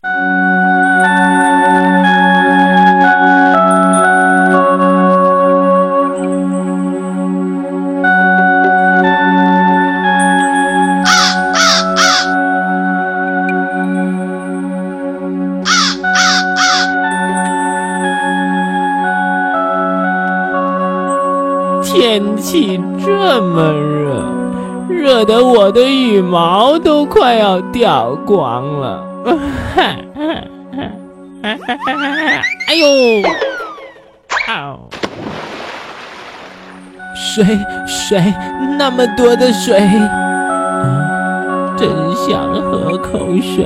天气这么热，热得我的羽毛都快要掉光了。哎呦！水，那么多的水，真想喝口水。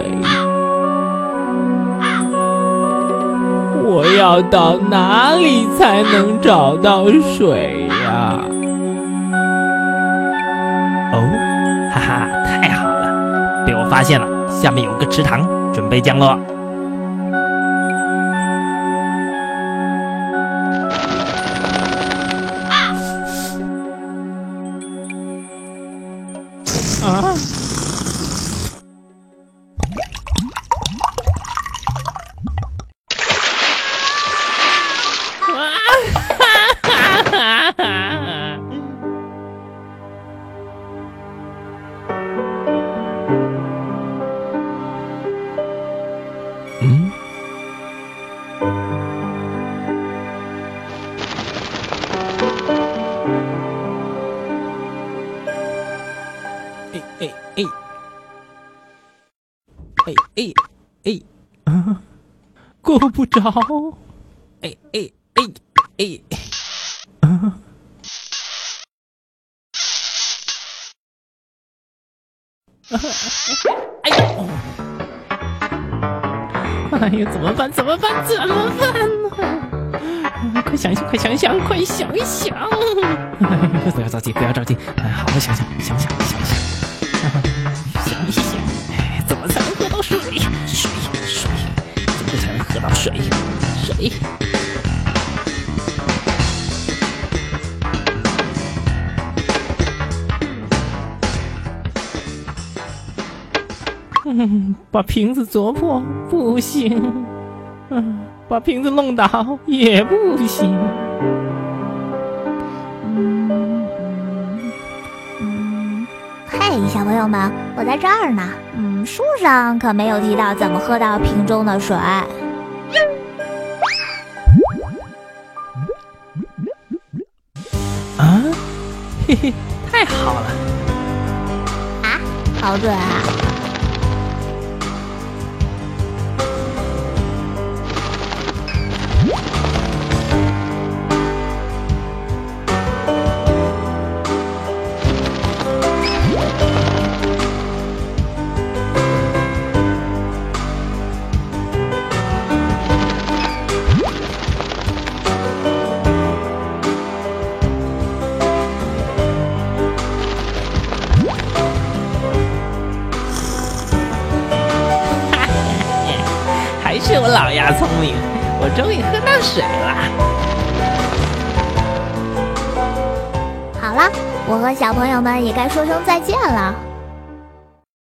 我要到哪里才能找到水呀？ 哦，哈哈，太好了，被我发现了，下面有个池塘，准备降落。 够不着。哎呀，怎么办呢？快想想！不要着急，好好想想，怎么才能喝到水？怎么才能喝到水？把瓶子啄破不行，把瓶子弄倒也不行。 嘿，小朋友们，我在这儿呢。书上可没有提到怎么喝到瓶中的水。 嘿嘿，太好了！ 啊，好准啊！ 还是我老鸭聪明，我终于喝到水了。 好了，我和小朋友们也该说声再见了。